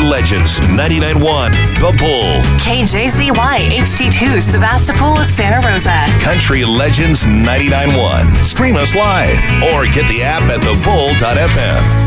Legends 99.1 The Bull. KJZY HD2 Sebastopol, Santa Rosa. Country Legends 99.1. Stream us live or get the app at thebull.fm.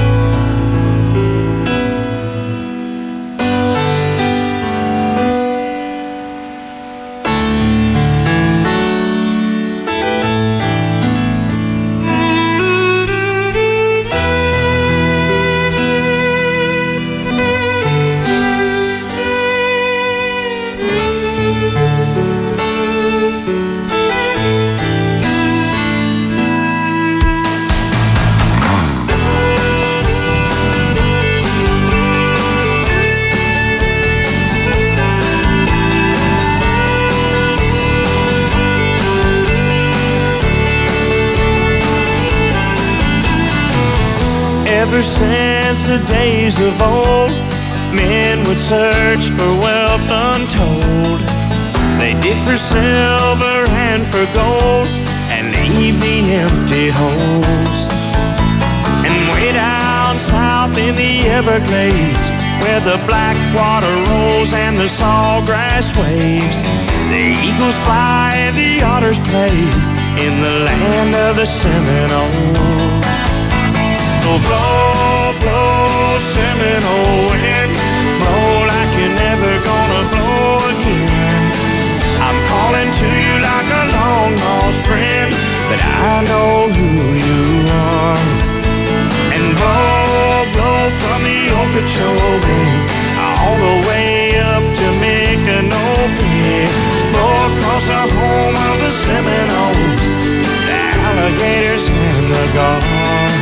Ever since the days of old, men would search for wealth untold. They dig for silver and for gold and leave the empty holes. And way down south in the Everglades, where the black water rolls and the sawgrass waves, the eagles fly and the otters play in the land of the Seminole. So blow, blow, Seminole wind, blow like you're never gonna blow again. I'm calling to you like a long-lost friend, but I know who you are. And blow, blow from the Okeechobee all the way up to Micanopy. Blow across the home of the Seminoles, the alligators and the gulls.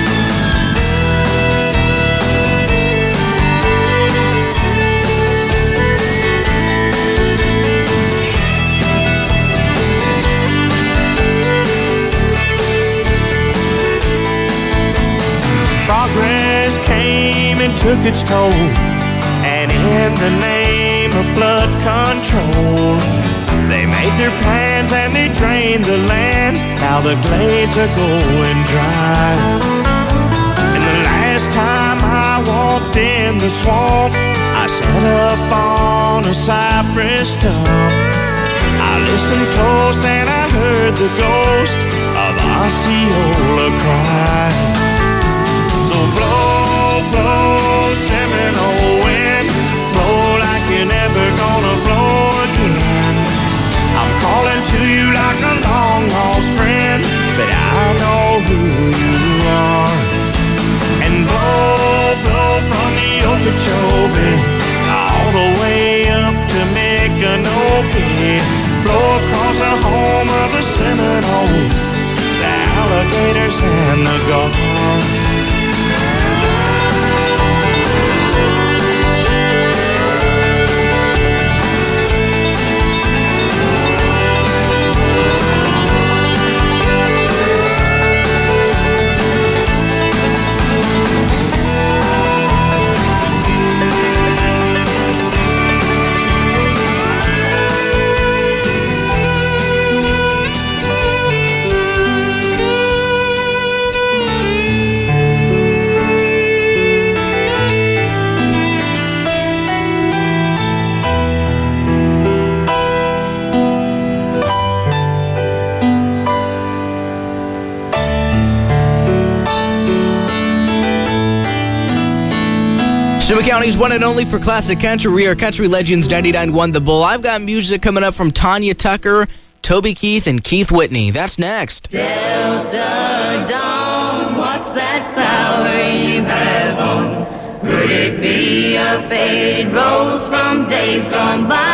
Progress came and took its toll, and in the name of flood control, they made their plans and they drained the land. Now the glades are going dry. And the last time I walked in the swamp, I sat up on a cypress stump. I listened close and I heard the ghost of Osceola cry. So blow, blow, Seminole wind, blow like you're never gonna blow again. I'm calling to you like a long-lost friend, but I know who you are. And blow, blow from the Okeechobee all the way up to Micanopy. Blow across the home of the Seminoles, the alligators and the gulls. Sonoma County's one and only for classic country. We are Country Legends 99.1 The Bull. I've got music coming up from Tanya Tucker, Toby Keith, and Keith Whitney. That's next. Delta Dawn, what's that flower you have on? Could it be a faded rose from days gone by?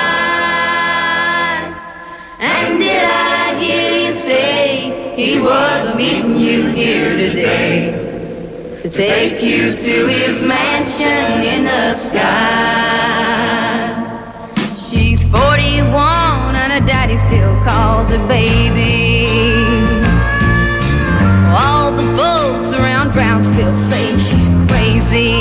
And did I hear you say he was meeting you here today to take you to his mansion in the sky? She's 41 and her daddy still calls her baby. All the folks around Brownsville say she's crazy,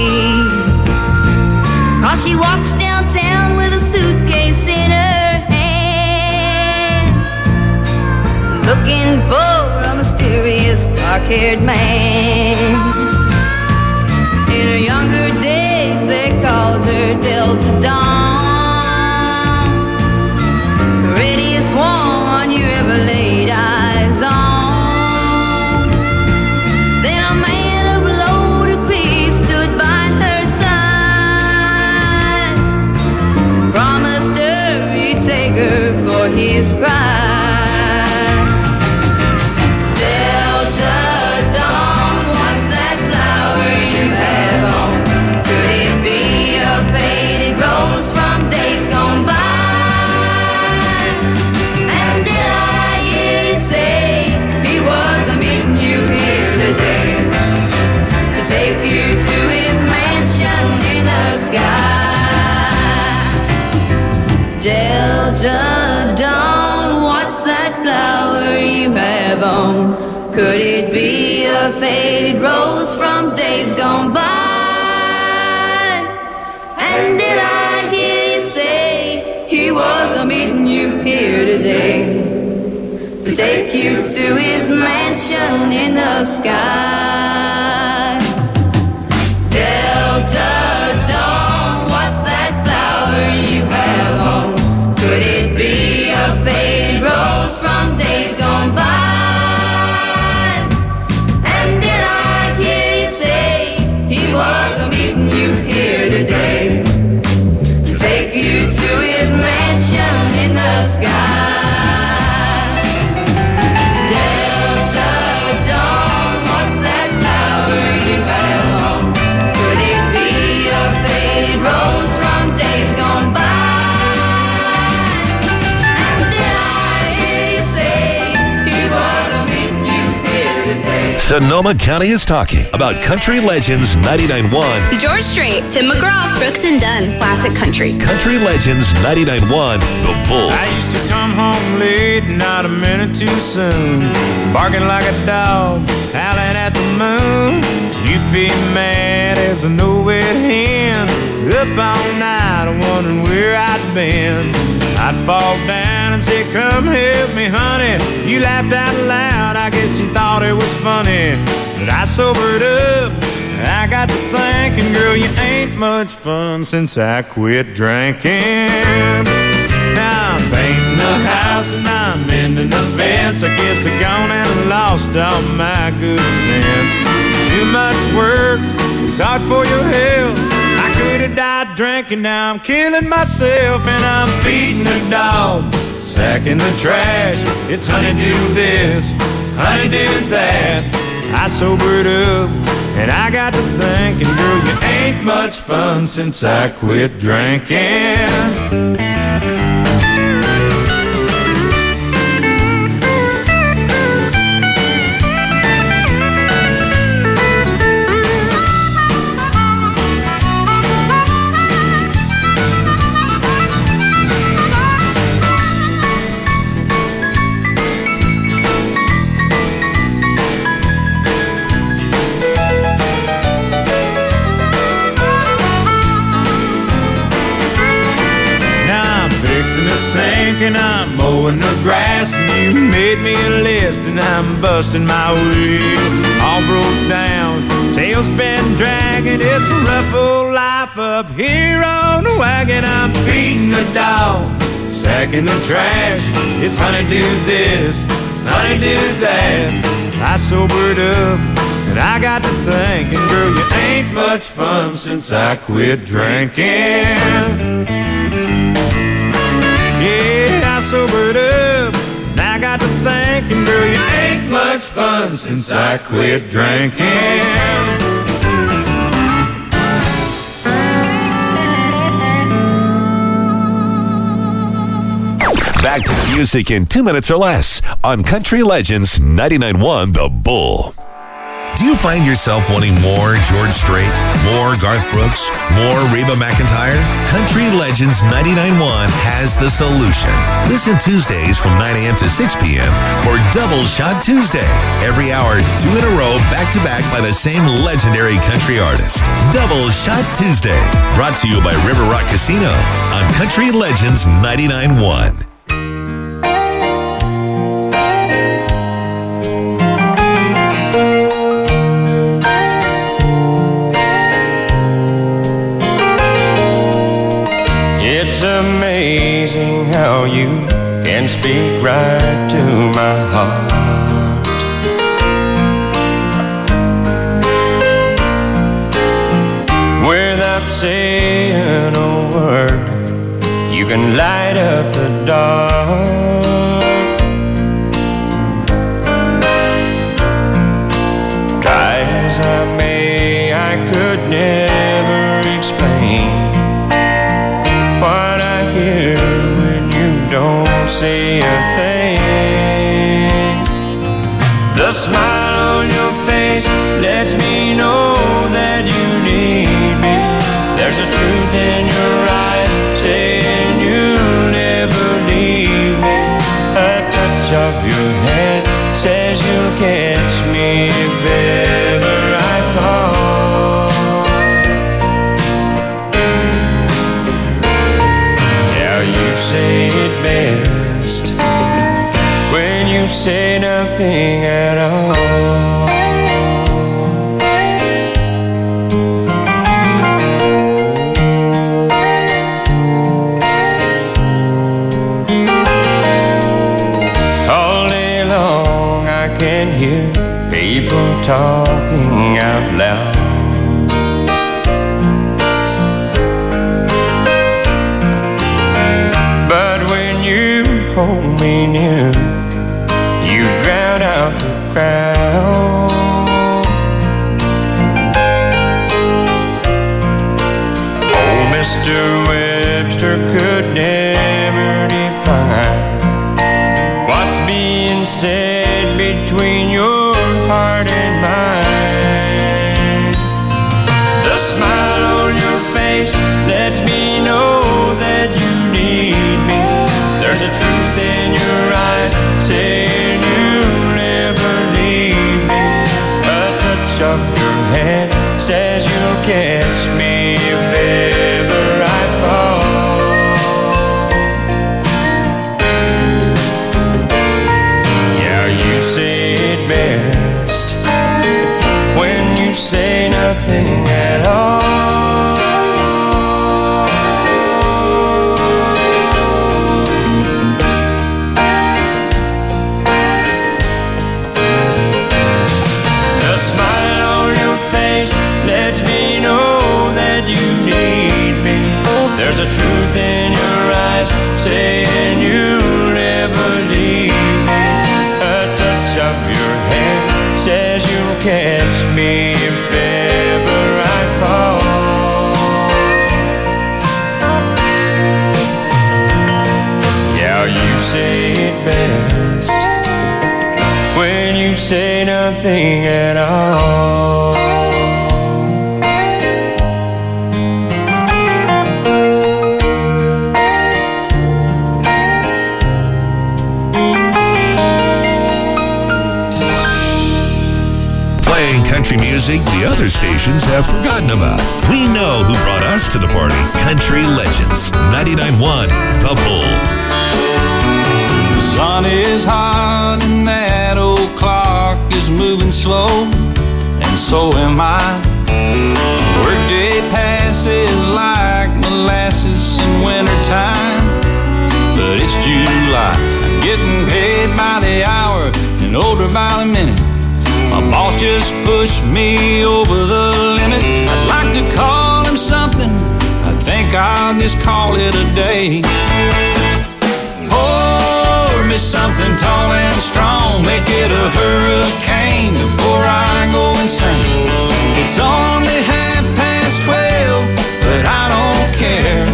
'cause she walks downtown with a suitcase in her hand, looking for a mysterious dark-haired man. In her younger days they called beggar for his pride. Delta Dawn, what's that flower you have on? Could it be a faded rose from days gone by? And did I hear you say he was meeting you here today to take you to his mansion in the sky? Delta Dawn, what's that flower you have on? Could it be a faded rose from days gone by? And did I hear you say he was meeting you here today to take you to his mansion in the sky? Delta Dawn, what's that flower you have on? Could it be a faded rose from days gone by? And did I hear you say he was meeting you here today to take you to his mansion in the sky? Delta Dawn, what's that flower you have on? Could it be a faded rose from days gone by? And did I hear you say he was meeting you here today? Sonoma County is talking about Country Legends 99.1. George Strait, Tim McGraw, Brooks and Dunn, Classic Country. Country Legends 99.1, The Bull. I used to come home late, not a minute too soon, barking like a dog, howling at the moon. You'd be mad as a no-wet hen, up all night wondering where I'd been. I'd fall down and say, come help me, honey. You laughed out loud, I guess you thought it was funny. But I sobered up, I got to thinking, girl, you ain't much fun since I quit drinking. Now I'm painting the house and I'm mending the fence. I guess I gone and lost all my good sense. Too much work, it's hard for your health. I could have died drinking, now I'm killing myself. And I'm feeding the dog, sacking the trash. It's honey do this, honey do that. I sobered up and I got to thinking, girl, you ain't much fun since I quit drinking. And I'm mowing the grass, and you made me a list, and I'm busting my wheel. All broke down, tail's been dragging. It's a rough old life up here on the wagon. I'm feeding the dog, sacking the trash. It's honey do this, honey do that. I sobered up and I got to thinking, girl, you ain't much fun since I quit drinking. Yeah, I sobered up, and I got to thinking, girl, you ain't much fun since I quit drinking. Back to the music in 2 minutes or less on Country Legends 99.1 The Bull. Do you find yourself wanting more George Strait, more Garth Brooks, more Reba McEntire? Country Legends 99.1 has the solution. Listen Tuesdays from 9 a.m. to 6 p.m. for Double Shot Tuesday. Every hour, 2 in a row, back-to-back by the same legendary country artist. Double Shot Tuesday, brought to you by River Rock Casino on Country Legends 99.1. It's amazing how you can speak right to my heart. Without saying a word, you can light up the dark. Try as I may, I could never explain what I hear when you don't say a thing. The smile on your face lets me know that you need me. There's a truth in your eyes saying you'll never leave me. A touch of your hand says you'll catch me if ever I fall. Now you say it best when you say nothing at all. Hear people talking out loud. But when you hold me near, you drown out the crowd. Oh, Mr. Webster could never define what's being said between your heart and mine. The smile on your face lets me know that you need me. There's a truth in your eyes saying you'll never leave me. A touch of your hand says you'll catch me if ever I fall. Best when you say nothing at all. The smile on your face lets me know that you need me. There's a truth in your eyes saying you'll never leave me. A touch of your hand says you'll catch me if ever I fall. Yeah, you say it best when you say nothing at all. Country music the other stations have forgotten about. We know who brought us to the party. Country Legends, 99.1 The Bull. The sun is hot and that old clock is moving slow, and so am I. Workday passes like molasses in wintertime, but it's July. I'm getting paid by the hour and older by the minute. My boss just pushed me over the limit. I'd like to call him something, I think I'll just call it a day. Pour me something tall and strong, make it a hurricane before I go insane. It's only 12:30, but I don't care.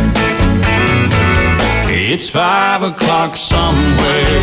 It's 5 o'clock somewhere.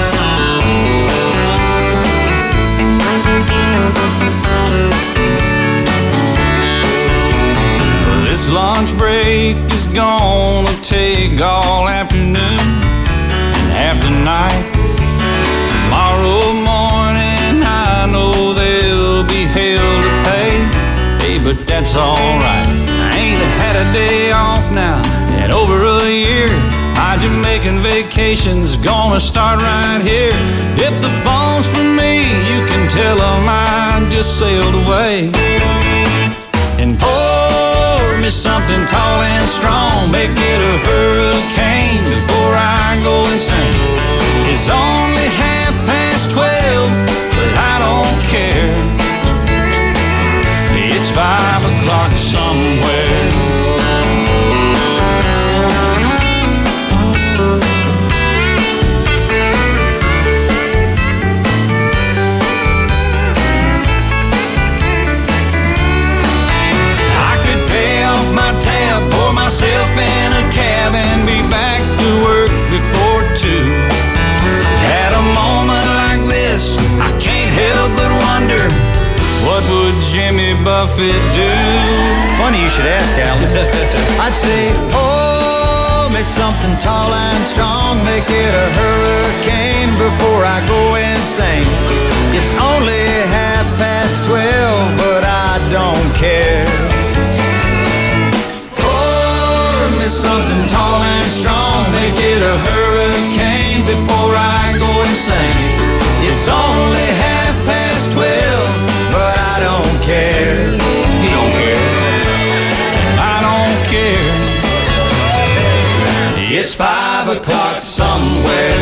This lunch break is gonna take all afternoon and half the night. Tomorrow morning I know there'll be hell to pay. Hey, but that's alright. I ain't had a day off now in over a year. My Jamaican vacation's gonna start right here. If the phone's for me, you can tell them I just sailed away. And pour me something tall and strong, make it a hurricane before I go insane. It's only 12:30, but I don't care. It's 5 o'clock somewhere. rough it do? Funny you should ask, Alan. I'd say, oh, me something tall and strong, make it a hurricane before I go insane. It's only 12:30, but I don't care. Pour me something tall and strong, make it a hurricane before I go insane. It's only 12:30, but I don't care. You don't care. I don't care. It's 5 o'clock somewhere.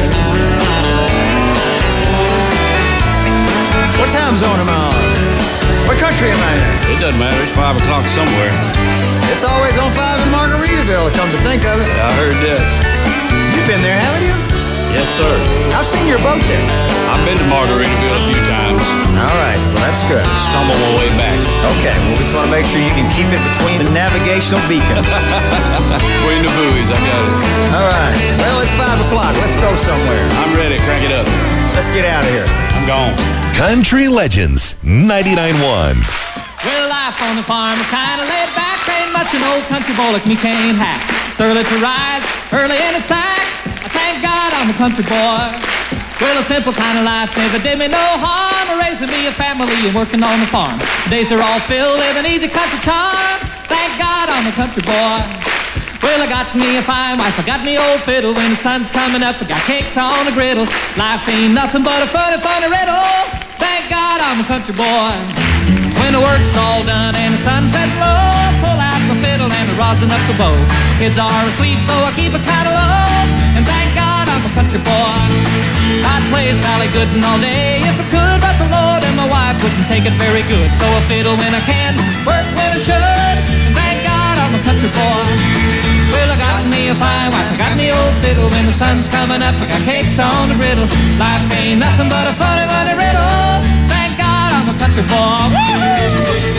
What time zone am I on? What country am I in? It doesn't matter. It's 5 o'clock somewhere. It's always on 5 in Margaritaville, come to think of it. I heard that. You've been there, haven't you? Yes, sir. I've seen your boat there. I've been to Margaritaville a few times. All right, well, that's good. Stumble my way back. Okay, well, we just want to make sure you can keep it between the navigational beacons. Between the buoys, I got it. All right, well, it's 5 o'clock. Let's go somewhere. I'm ready. Crank it up. Let's get out of here. I'm gone. Country Legends 99.1. Well, life on the farm is kind of laid back. Ain't much an old country boy like me can't hack. It's early to rise, early in the sack. I thank God I'm a country boy. Well, a simple kind of life never did me no harm. Raising me a family and working on the farm. Days are all filled with an easy country charm. Thank God I'm a country boy. Well, I got me a fine wife, I got me old fiddle. When the sun's coming up, I got cakes on the griddle. Life ain't nothing but a funny, funny riddle. Thank God I'm a country boy. When the work's all done and the sunset low, pull out my fiddle and I rosin up the bow. Kids are asleep, so I keep it kind of low. And thank God I'm a country boy. I'd play Sally Gooden all day if I could, but the Lord and my wife wouldn't take it very good. So I fiddle when I can, work when I should. And thank God I'm a country boy. Well, I got me a fine wife, I got me old fiddle. When the sun's coming up, I got cakes on the griddle. Life ain't nothing but a funny, funny riddle. Thank God I'm a country boy. Woo-hoo!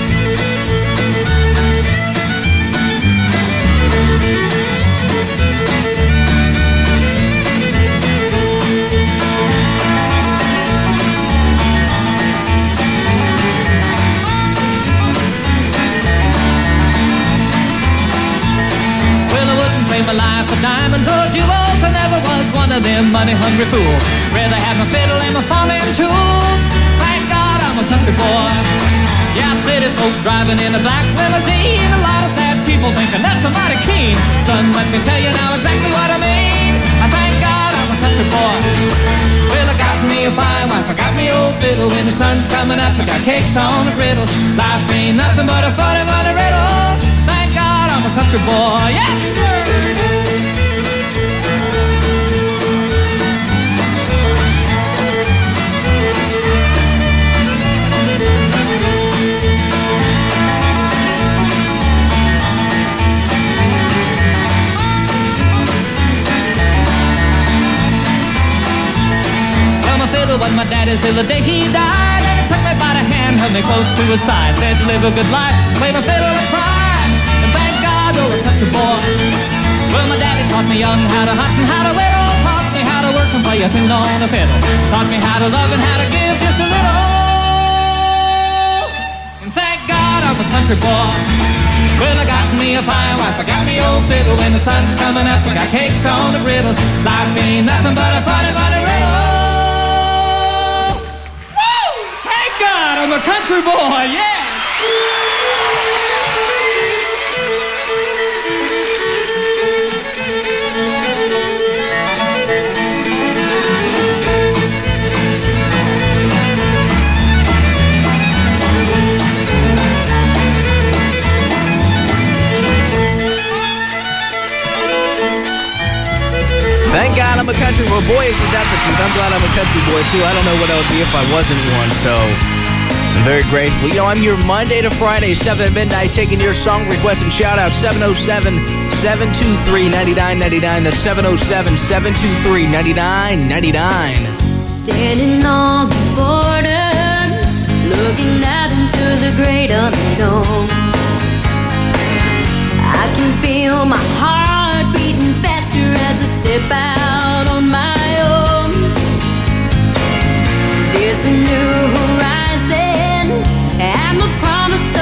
My life for diamonds or jewels, I never was one of them money-hungry fools. Rather have my fiddle and my farming tools. Thank God I'm a country boy. Yeah, city folk driving in a black limousine. A lot of sad people thinking that's a mighty keen. Son, let me tell you now exactly what I mean. I thank God I'm a country boy. Well, I got me a fine wife, I got me old fiddle. When the sun's coming up, I got cakes on the griddle. Life ain't nothing but a funny, funny riddle. Thank God I'm a country boy. Yes, sir. But my daddy's till the day he died, and he took me by the hand, held me close to his side, said live a good life, play my fiddle and cry, and thank God you're a country boy. Well, my daddy taught me young how to hunt and how to whittle, taught me how to work and play a tune on the fiddle, taught me how to love and how to give just a little, and thank God I'm a country boy. Well, I got me a fine wife, I got me old fiddle. When the sun's coming up, I got cakes on the griddle. Life ain't nothing but a funny, funny riddle. I'm a country boy, yeah! Thank God I'm a country boy. Boy, isn't that the truth. I'm glad I'm a country boy, too. I don't know what I would be if I wasn't one, so I'm very grateful. You know, I'm here Monday to Friday, 7 at midnight, taking your song requests and shout-outs. 707-723-9999. That's 707-723-9999. Standing on the border, looking out into the great unknown. I can feel my heart beating faster as I step out on my own. There's a new horizon and the promise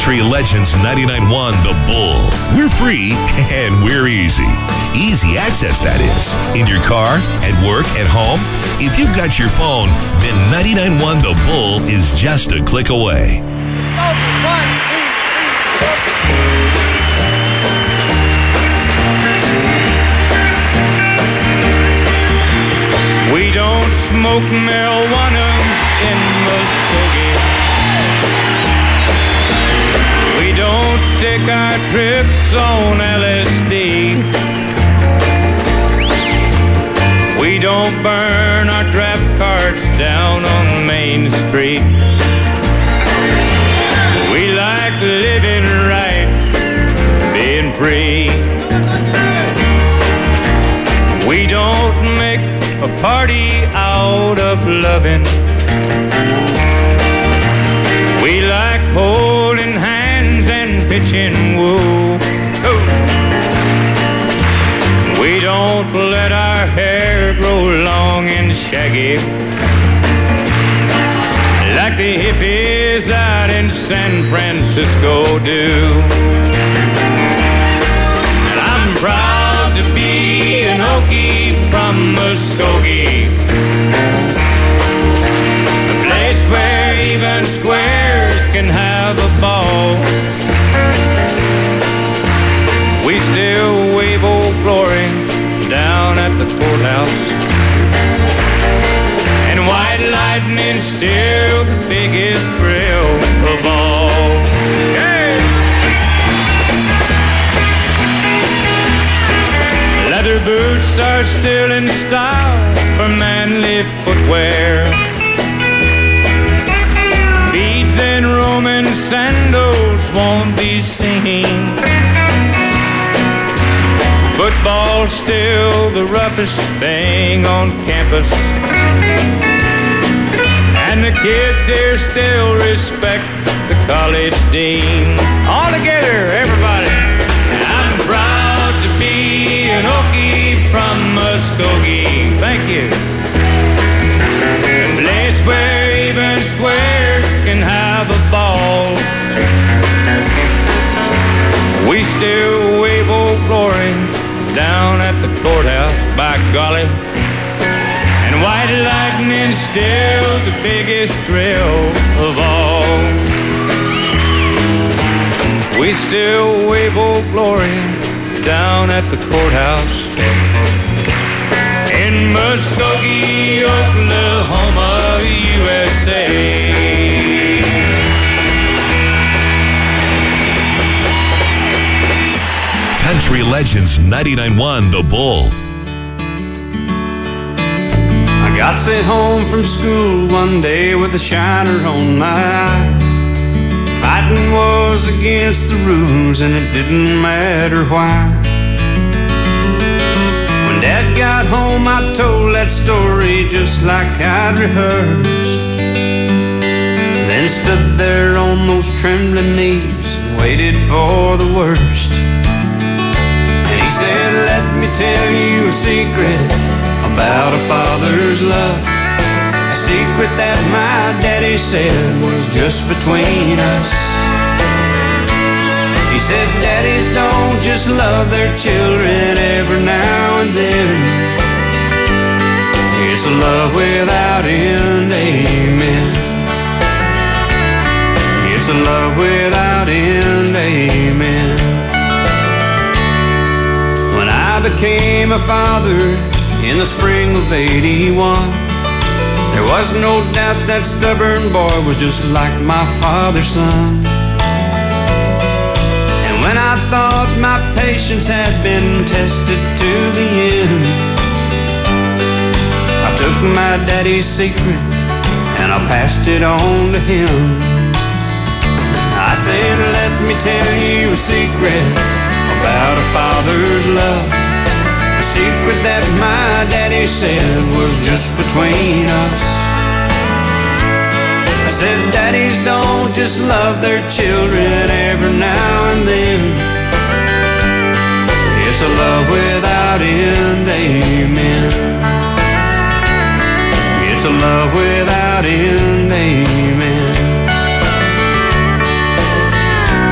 Country Legends 99.1 The Bull. We're free and we're easy. Easy access, that is. In your car, at work, at home. If you've got your phone, then 99.1 The Bull is just a click away. We don't smoke marijuana in Muskogee. We don't take our trips on LSD. We don't burn our draft cards down on Main Street. We like living right, being free. We don't make a party out of loving. We like holding hands and pitching woo. We don't let our hair grow long and shaggy like the hippies out in San Francisco do. And I'm proud to be an Okie from Muskogee, a place where even squares can have a ball. We still wave Old Glory down at the courthouse, and white lightning's still the biggest thrill of all. Hey! Leather boots are still in style for manly footwear. Beads and Roman sandals won't be seen. Football's still the roughest thing on campus, and the kids here still respect the college dean. All together, everybody. I'm proud to be an Okie from Muskogee. Thank you. A place where even squares can have a ball. We still wave Old Glory down at the courthouse, by golly, and white lightning's still the biggest thrill of all. We still wave Old Glory down at the courthouse in Muskogee, Oklahoma, USA. Country Legends 99.1 The Bull. I got sent home from school one day with a shiner on my eye. Fighting was against the rules and it didn't matter why. When Dad got home I told that story just like I'd rehearsed, then stood there on those trembling knees and waited for the worst. Let me tell you a secret about a father's love, a secret that my daddy said was just between us. He said daddies don't just love their children every now and then. It's a love without end, amen. It's a love without end, amen. I became a father in the spring of '81. There was no doubt that stubborn boy was just like my father's son. And when I thought my patience had been tested to the end, I took my daddy's secret and I passed it on to him. I said, let me tell you a secret about a father's love, a secret that my daddy said was just between us. I said daddies don't just love their children every now and then. It's a love without end, amen. It's a love without end, amen.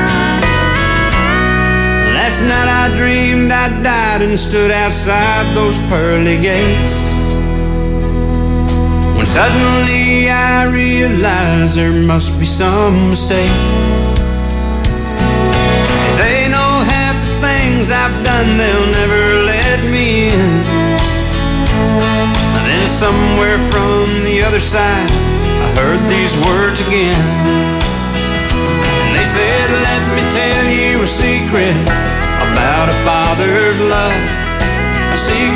I died and stood outside those pearly gates, when suddenly I realized there must be some mistake. If they know half the things I've done, they'll never let me in. And then somewhere from the other side, I heard these words again. And they said, let me tell you a secret about a father's love, a secret